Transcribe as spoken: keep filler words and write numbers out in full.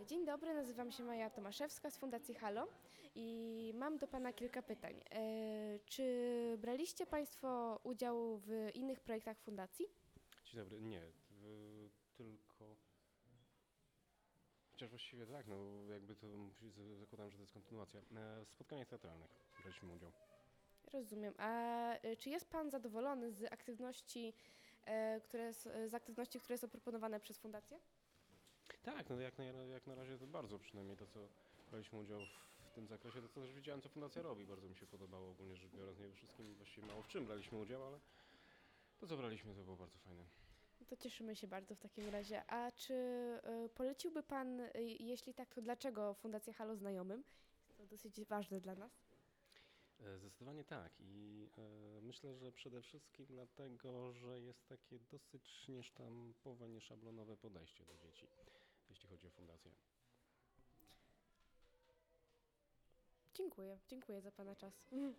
Dzień dobry, nazywam się Maja Tomaszewska z Fundacji Halo i mam do Pana kilka pytań. E, Czy braliście Państwo udział w innych projektach fundacji? Dzień dobry, nie, w, tylko... Chociaż właściwie tak, no jakby to musi- z- zakładam, że to jest kontynuacja. E, W spotkaniach teatralnych braliśmy udział. Rozumiem. A e, czy jest Pan zadowolony z aktywności, e, które, s- z aktywności, które są proponowane przez Fundację? Tak, no jak na, jak na razie to bardzo, przynajmniej to, co braliśmy udział w tym zakresie, to co też widziałem, co fundacja robi. Bardzo mi się podobało ogólnie rzecz biorąc, nie we wszystkim, właściwie mało w czym braliśmy udział, ale to, co braliśmy, to było bardzo fajne. No to cieszymy się bardzo w takim razie. A czy e, poleciłby Pan, e, jeśli tak, to dlaczego Fundacja Halo znajomym? Jest to dosyć ważne dla nas. E, Zdecydowanie tak i e, myślę, że przede wszystkim dlatego, że jest takie dosyć niesztampowe, nieszablonowe podejście do dzieci, jeśli chodzi o fundację. Dziękuję, dziękuję za Pana czas.